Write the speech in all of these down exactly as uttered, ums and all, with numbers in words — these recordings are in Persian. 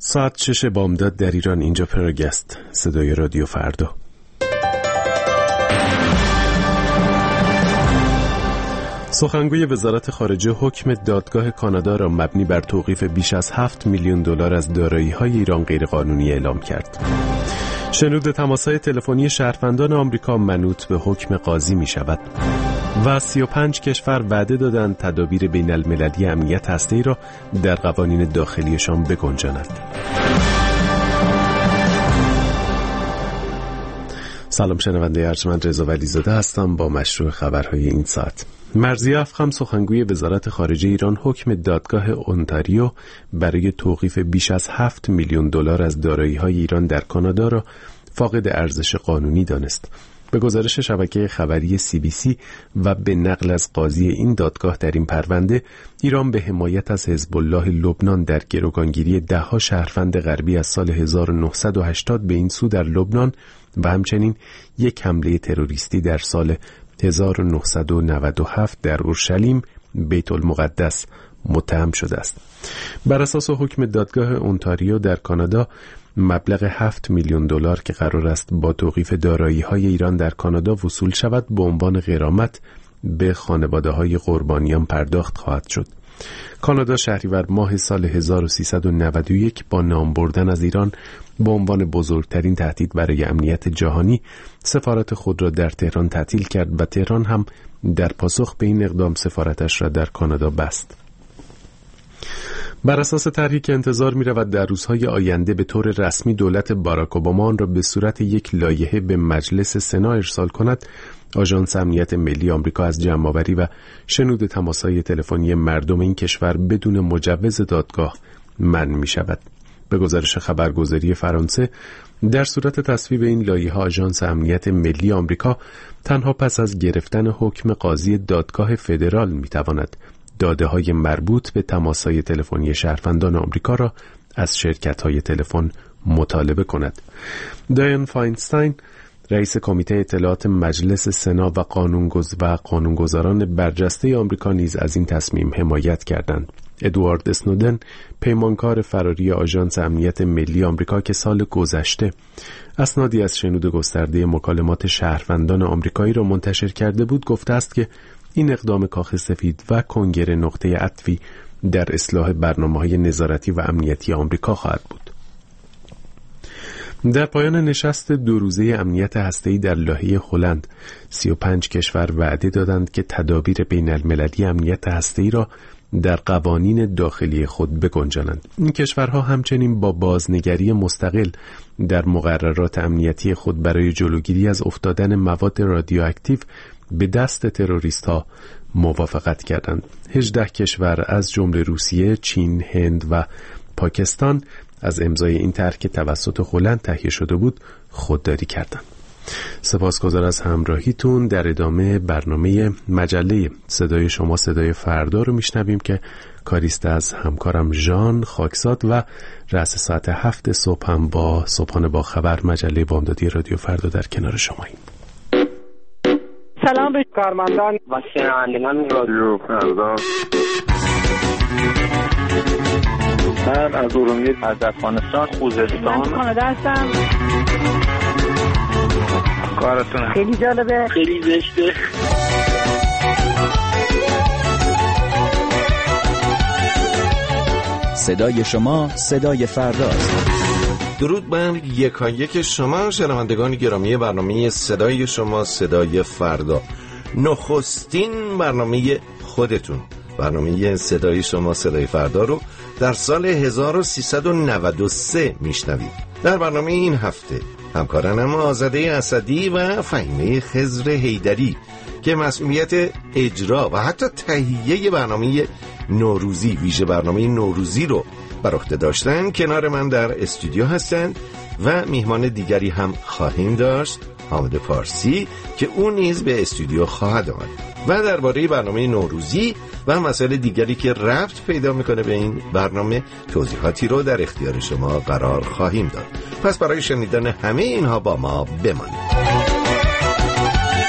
ساعت شش بامداد در ایران. اینجا پراگست، صدای رادیو فردا. سخنگوی وزارت خارجه حکم دادگاه کانادا را مبنی بر توقیف بیش از هفت میلیون دلار از دارایی‌های ایران غیرقانونی اعلام کرد. شنود تماس‌های تلفنی شهروندان آمریکا منوط به حکم قاضی می شود و سی و پنج کشور وعده دادند تدابیر بین المللی امنیت هسته‌ای را در قوانین داخلیشان بگنجانند. سلام شنونده ارجمند، رضا ولیزاده هستم با مشروع خبرهای این ساعت. مرضیه افخم سخنگوی وزارت خارجه ایران حکم دادگاه اونتاریو برای توقیف بیش از هفت میلیون دلار از دارایی‌های ایران در کانادا را فاقد ارزش قانونی دانست. به گزارش شبکه خبری سی بی سی و به نقل از قاضی این دادگاه در این پرونده، ایران به حمایت از حزب الله لبنان در گروگانگیری ده‌ها شهروند غربی از سال هزار و نهصد و هشتاد به این سو در لبنان و همچنین یک حمله تروریستی در سال هزار و نهصد و نود و هفت در اورشلیم بیت المقدس متهم شده است. بر اساس حکم دادگاه اونتاریو در کانادا، مبلغ هفت میلیون دلار که قرار است با توقیف دارایی‌های ایران در کانادا وصول شود به عنوان غرامت به خانواده‌های قربانیان پرداخت خواهد شد. کانادا شهریور ماه سال هزار و سیصد و نود و یک با نام بردن از ایران به عنوان بزرگترین تهدید برای امنیت جهانی سفارت خود را در تهران تعطیل کرد و تهران هم در پاسخ به این اقدام سفارتش را در کانادا بست. بر اساس طرحی که انتظار می رود در روزهای آینده به طور رسمی دولت باراک اوباما آن را به صورت یک لایحه به مجلس سنا ارسال کند، آژانس امنیت ملی آمریکا از جمع‌آوری و شنود تماس‌های تلفنی مردم این کشور بدون مجوز دادگاه منع می شود. به گزارش خبرگزاری فرانسه، در صورت تصویب این لایحه آژانس امنیت ملی آمریکا تنها پس از گرفتن حکم قاضی دادگاه فدرال می تواند داده‌های مربوط به تماس‌های تلفنی شهروندان آمریکا را از شرکت‌های تلفن مطالبه کند. دایان فاینستاین، رئیس کمیته اطلاعات مجلس سنا و قانونگذار و قانونگذاران برجسته آمریکا نیز از این تصمیم حمایت کردند. ادوارد اسنودن، پیمانکار فراری آژانس امنیت ملی آمریکا که سال گذشته اسنادی از شنود گسترده مکالمات شهروندان آمریکایی را منتشر کرده بود، گفته است که این اقدام کاخ سفید و کنگره نقطه عطفی در اصلاح برنامه‌های نظارتی و امنیتی آمریکا خواهد بود. در پایان نشست دو روزه امنیت هسته‌ای در لاهه هلند، سی و پنج کشور وعده دادند که تدابیر بین المللی امنیت هسته‌ای را در قوانین داخلی خود بگنجانند. این کشورها همچنین با بازنگری مستقل در مقررات امنیتی خود برای جلوگیری از افتادن مواد رادیواکتیو به دست تروریست‌ها موافقت کردند. هجده کشور از جمله روسیه، چین، هند و پاکستان از امضای این طرح که توسط هلند تهیه شده بود خودداری کردند. سپاسگزار از همراهیتون. در ادامه برنامه مجله صدای شما صدای فردا رو میشنویم که کاریست از همکارم ژان خاکزاد و رأس ساعت هفت صبح هم با صبحانه با خبر مجله بامدادی رادیو فردا در کنار شماییم. سلام به کارمندان و شنوندگان رادیو فردا. من از ارومیه از افغانستان خوزستان من کانادا هستم. کارتون خیلی جالبه، خیلی زشته. صدای شما صدای فرداست. درود بر یکایک شما شنوندگان گرامی برنامه صدای شما صدای فردا، نخستین برنامه خودتون، برنامه صدای شما صدای فردا رو در سال هزار و سیصد و نود و سه میشنوید. در برنامه این هفته همکارانم آزاده اسدی و فهیمه خضر حیدری که مسئولیت اجرا و حتی تهیه برنامه نوروزی، ویژه برنامه نوروزی رو بر عهده داشتن، کنار من در استودیو هستند و میهمان دیگری هم خواهیم داشت، حامد پارسی، که اون نیز به استودیو خواهد آمد و درباره برنامه نوروزی و مسائل دیگری که ربط پیدا میکنه به این برنامه توضیحاتی رو در اختیار شما قرار خواهیم داد. پس برای شنیدن همه اینها با ما بمانید.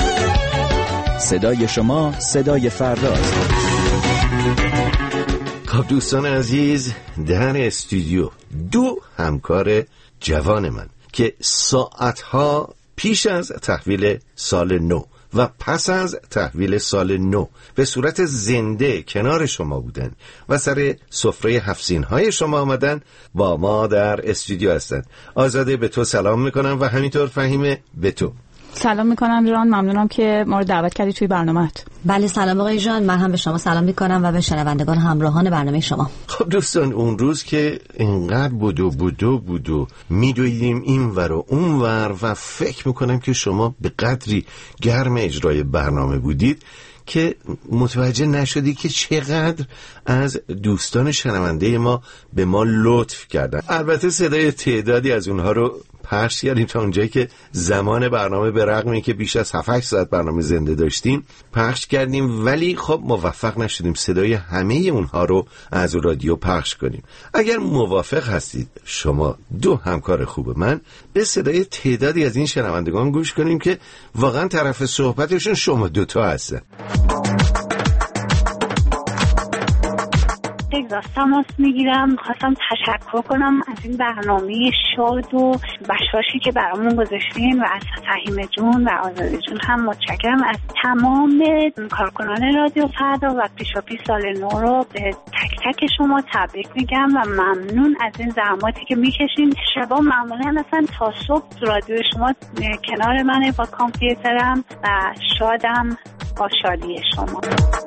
صدای شما صدای فرداست. خب دوستان عزیز، در استودیو دو همکار جوان من که ساعتها پیش از تحویل سال نو و پس از تحویل سال نو به صورت زنده کنار شما بودن و سر سفره هفسینهای شما آمدن، با ما در استودیو هستن. آزاده، به تو سلام میکنم و همینطور فهیمه به تو سلام میکنم. جان ممنونم که ما رو دعوت کردی توی برنامه‌ات. بله سلام آقای جان، من هم به شما سلام میکنم و به شنوندگان همراهان برنامه شما. خب دوستان، اون روز که اینقدر بودو بودو بودو میدویدیم این ور و اون ور و فکر میکنم که شما به قدری گرم اجرای برنامه بودید که متوجه نشدی که چقدر از دوستان شنونده ما به ما لطف کردن. البته صدای تعدادی از اونها رو پخش کردیم تا اونجایی که زمان برنامه به رغمی که بیش از هفت هشت ساعت برنامه زنده داشتیم پخش کردیم، ولی خب موفق نشدیم صدای همه اونها رو از رادیو پخش کنیم. اگر موافق هستید شما دو همکار خوب من، به صدای تعدادی از این شنوندگان گوش کنیم که واقعا طرف صحبتشون شما دوتا هستن. از تماس میگیرم، خواستم تشکر کنم از این برنامه شاد و بشاشی که برامون گذاشتین و از فهیمه جون و آزاده جون هم متشکرم. از تمام کارکنان رادیو فردا و پیشا پیش سال نو رو به تک تک شما تبریک میگم و ممنون از این زحماتی که میکشین. شبا معمولا اصلا تا صبح رادیو شما کنار منه با کامپیوترم و شادم با شادی شما.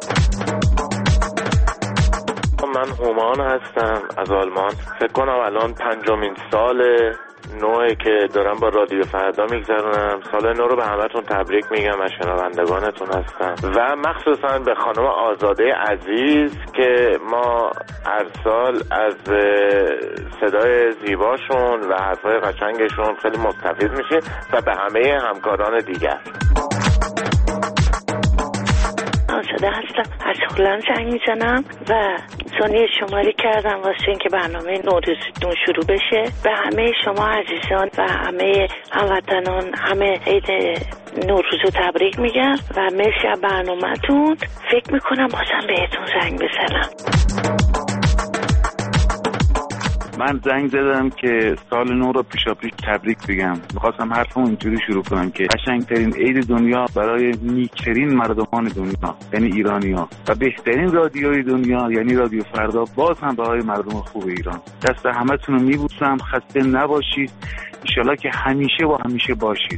من هومان هستم از آلمان. فکر کنم الان پنجمین سال نوعی که دارم با رادیو فردا میگذرونم. سال نو رو به همتون تبریک میگم و شنوندگانتون هستم و مخصوصا به خانم آزاده عزیز که ما هر سال از صدای زیباشون و حرفای قشنگشون خیلی مستفید میشیم و به همه همکاران دیگر. آزاده هستم از هلند زنگ میزنم و ثانیه شماری کردم واسه اینکه برنامه نوروزتون شروع بشه. به همه شما عزیزان و همه هموطنان همه عید نوروز رو تبریک میگم و مرسی از برنامه‌تون. فکر میکنم بازم بهتون زنگ بزنم. من زنگ زدم که سال نو رو پیشا پیش تبریک بگم. میخواستم حرفمو اینجوری شروع کنم که قشنگترین عید دنیا برای نیکترین مردمان دنیا یعنی ایرانی‌ها و بهترین رادیوی دنیا یعنی رادیو فردا باز هم برای مردم خوب ایران. دست همتون رو میبوسم. خسته نباشید. انشالله که همیشه و همیشه باشید.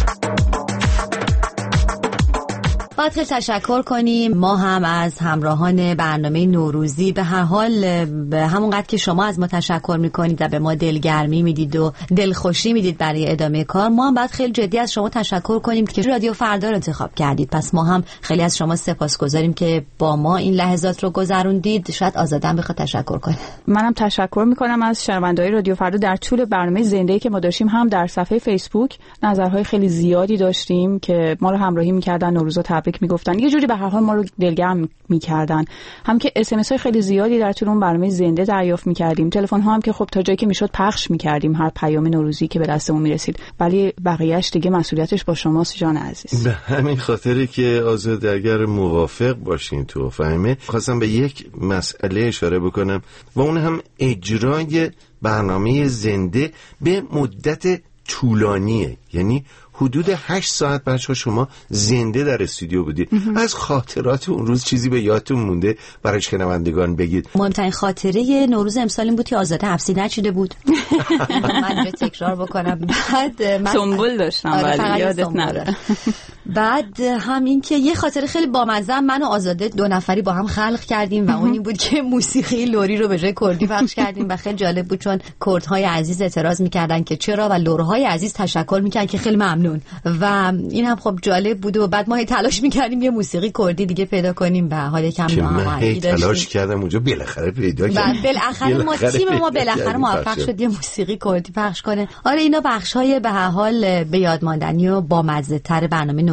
باید خیلی تشکر کنیم ما هم از همراهان برنامه نوروزی. به هر حال به همونقدر که شما از ما تشکر میکنید و به ما دلگرمی میدید و دلخوشی میدید برای ادامه کار، ما هم باید خیلی جدی از شما تشکر کنیم که رادیو فردا رو انتخاب کردید. پس ما هم خیلی از شما سپاسگزاریم که با ما این لحظات رو گذروندید. شاید آزاده هم بخواد تشکر کنه. منم تشکر میکنم از شنونده‌های رادیو فردا. در طول برنامه زنده‌ای که ما داشتیم هم در صفحه فیسبوک نظرهای خیلی زیادی داشتیم که ما رو همراهی میکردن، نوروز رو تبریک میگفتن، یه جوری به هر حال ما رو دلگرم میکردن. هم که اس ام اس های خیلی زیادی در طول اون برنامه زنده دریافت میکردیم. تلفن ها هم که خب تا جایی که میشد پخش میکردیم هر پیام نوروزی که به دستمون میرسید. ولی بقیه‌اش دیگه مسئولیتش با شماست جان عزیز. به همین خاطری که آزاده اگر موافق باشین تو فهمه، خواستم به یک مسئله اشاره بکنم و اون هم اجرای برنامه زنده به مدت طولانیه. یعنی حدود هشت ساعت بچه شما زنده در استودیو بودید. از خاطرات اون روز چیزی به یادتون مونده برای شنوندگان بگید؟ مهمترین خاطره نوروز امسال این بود که آزاده حبسی نچیده بود. من به تکرار بکنم. بعد من سنبول داشتم ولی یادت نداره. بعد هم این که یه خاطره خیلی بامزه من و آزاده دو نفری با هم خلق کردیم و اون این بود که موسیقی لری رو به جای کردی پخش کردیم و خیلی جالب بود چون کردهای عزیز اعتراض می‌کردن که چرا و لرهای عزیز تشکر می‌کردن که خیلی ممنون و این هم خب جالب بود و بعد ما تلاش می‌کردیم یه موسیقی کردی دیگه پیدا کنیم و حال کم ناهماهنگی داشتیم. تلاش کردم اونجا بالاخره پیدا کردیم. بالاخره ما تیم ما بالاخره موفق شد یه موسیقی کردی پخش کنه. آره اینا بخش‌های به هر حال به یاد ماندنی و بامزه‌تر برنامه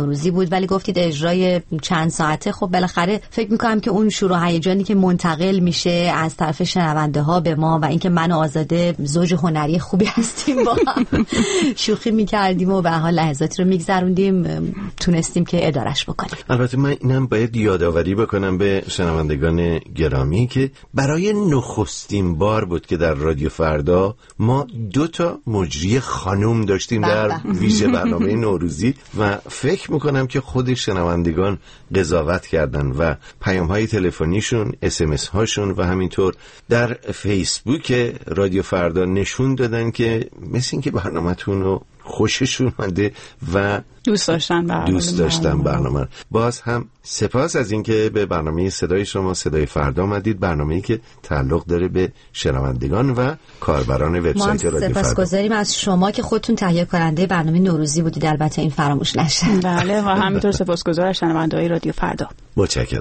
نوروزی بود، ولی گفتید اجرای چند ساعته. خب بالاخره فکر میکنم که اون شور و هیجانی که منتقل میشه از طرف شنونده ها به ما و اینکه من و آزاده زوج هنری خوبی هستیم با هم شوخی میکردیم و به حال لحظاتی رو میگذروندیم، تونستیم که ادارش بکنیم. البته من اینم باید یادآوری بکنم به شنوندگان گرامی که برای نخستین بار بود که در رادیو فردا ما دو تا مجری خانوم داشتیم در ویژه برنامه نوروزی و فکر میکنم که خود شنوندگان قضاوت کردن و پیام های تلفنیشون، اس ام اس هاشون و همینطور در فیسبوک رادیو فردا نشون دادن که مثل این که برنامه‌تون رو خوششون اومده و دوست داشتن برنامه دوست داشتن برنامه. باز هم سپاس از اینکه به برنامه صدای شما صدای فردا آمدید، برنامه‌ای که تعلق داره به شنوندگان و کاربران وبسایت رادیو فردا. سپاسگزاریم از شما که خودتون تهیه کننده برنامه نوروزی بودید، البته این فراموش نشه. بله و همینطور سپاسگزار از شنونده‌های رادیو فردا. متشکرم.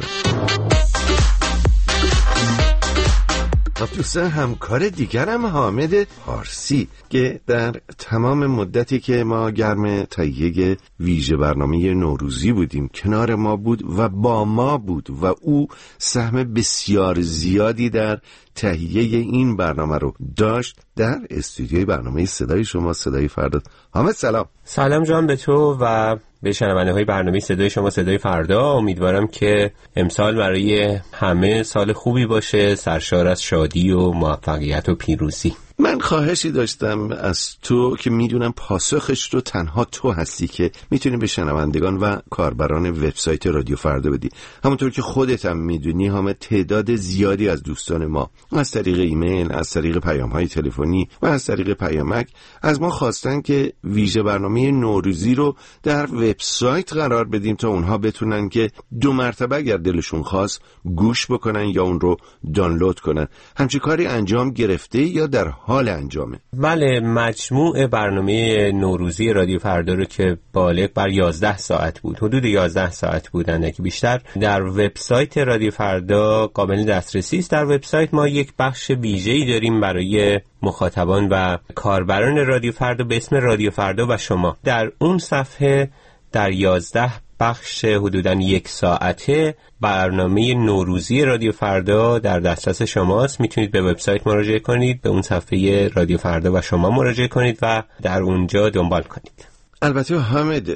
دوستان همکار دیگرم حامد پارسی که در تمام مدتی که ما گرم تهیه ویژه برنامه نوروزی بودیم کنار ما بود و با ما بود و او سهم بسیار زیادی در تهیه این برنامه رو داشت در استودیوی برنامه صدای شما صدای فردا. حامد سلام. سلام جان به تو و به شنونده های برنامه صدای شما صدای فردا. امیدوارم که امسال برای همه سال خوبی باشه، سرشار از شادی و موفقیت و پیروزی. من خواهشی داشتم از تو که میدونم پاسخش رو تنها تو هستی که میتونی به شنوندگان و کاربران وبسایت رادیو فردا بدی. همونطور که خودت هم میدونی همه تعداد زیادی از دوستان ما از طریق ایمیل، از طریق پیام‌های تلفنی و از طریق پیامک از ما خواستن که ویژه برنامه نوروزی رو در وبسایت قرار بدیم تا اونها بتونن که دو مرتبه اگر دلشون خواست گوش بکنن یا اون رو دانلود کنن. همچین کاری انجام گرفته یا در حال انجامه؟ بله، مجموع برنامه نوروزی رادیو فردا رو که بالغ بر یازده ساعت بود، حدود یازده ساعت بودن که بیشتر در وبسایت رادیو فردا قابل دسترسی است. در وبسایت ما یک بخش ویژه‌ای داریم برای مخاطبان و کاربران رادیو فردا به اسم رادیو فردا و شما. در اون صفحه در یازده بخش حدوداً یک ساعته برنامه نوروزی رادیو فردا در دسترس شماست. میتونید به وبسایت مراجعه کنید، به اون صفحه رادیو فردا و شما مراجعه کنید و در اونجا دنبال کنید. البته حامد،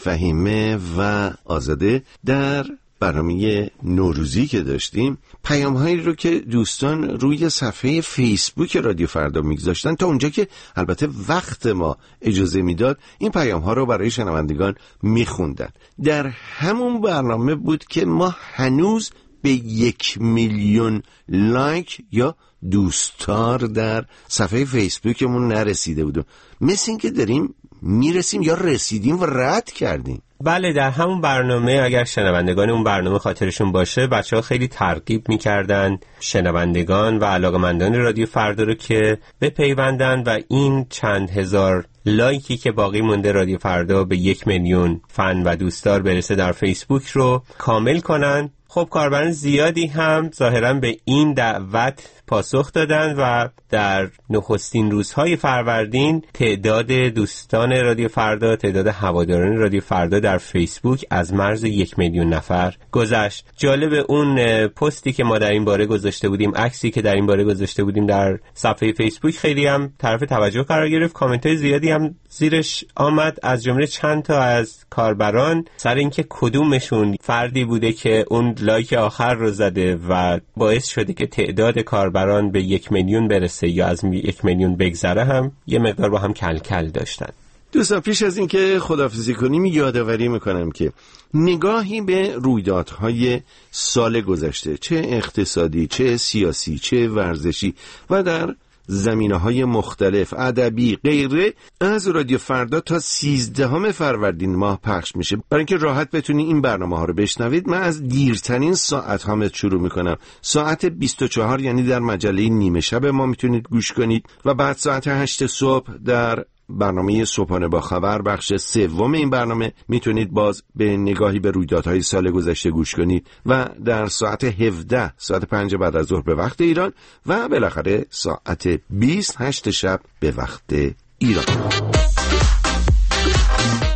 فهیمه و آزاده در برنامه نوروزی که داشتیم پیام هایی رو که دوستان روی صفحه فیسبوک رادیو فردا میگذاشتن تا اونجا که البته وقت ما اجازه میداد این پیام ها رو برای شنوندگان میخوندن. در همون برنامه بود که ما هنوز به یک میلیون لایک یا دوستدار در صفحه فیسبوکمون نرسیده بودیم. مثل این که داریم میرسیم یا رسیدیم و رد کردیم. بله، در همون برنامه اگر شنوندگان اون برنامه خاطرشون باشه، بچه ها خیلی ترغیب میکردن شنوندگان و علاقمندان رادیو فردا رو که بپیوندن و این چند هزار لایکی که باقی مونده رادیو فردا به یک میلیون فن و دوستدار برسه در فیسبوک رو کامل کنن. خب کاربران زیادی هم ظاهراً به این دعوت پاسخ دادن و در نخستین روزهای فروردین تعداد دوستان رادیو فردا، تعداد هواداران رادیو فردا در فیسبوک از مرز یک میلیون نفر گذشت. جالب اون پستی که ما در این باره گذاشته بودیم، عکسی که در این باره گذاشته بودیم در صفحه فیسبوک خیلی هم طرف توجه قرار گرفت. کامنت‌های زیادی هم زیرش آمد، از جمله چند تا از کاربران سر اینکه کدومشون فردی بوده که اون لایک آخر رو زده و باعث شده که تعداد کاربران به یک میلیون برسه یا از یک میلیون بگذره هم یه مقدار با هم کل کل داشتن. دوستان پیش از این که خداحافظی کنیم یادآوری میکنم که نگاهی به رویدادهای سال گذشته، چه اقتصادی، چه سیاسی، چه ورزشی و در زمینه‌های مختلف ادبی غیره از رادیو فردا تا سیزدهم فروردین ماه پخش میشه. برای اینکه راحت بتونی این برنامه‌ها رو بشنوید من از دیرترین ساعت ها شروع میکنم. ساعت بیست و چهار یعنی در مجله نیمه شب ما میتونید گوش کنید و بعد ساعت هشت صبح در برنامه صبحانه با خبر بخش سوم این برنامه میتونید باز به نگاهی به رویدادهای سال گذشته گوش کنید و در ساعت هفده ساعت پنج بعد از ظهر به وقت ایران و بالاخره ساعت بیست هشت شب به وقت ایران.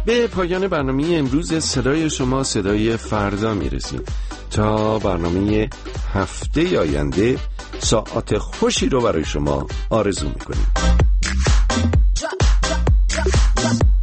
به پایان برنامه امروز صدای شما صدای فردا میرسیم. تا برنامه هفته آینده ساعت خوشی رو برای شما آرزو میکنیم.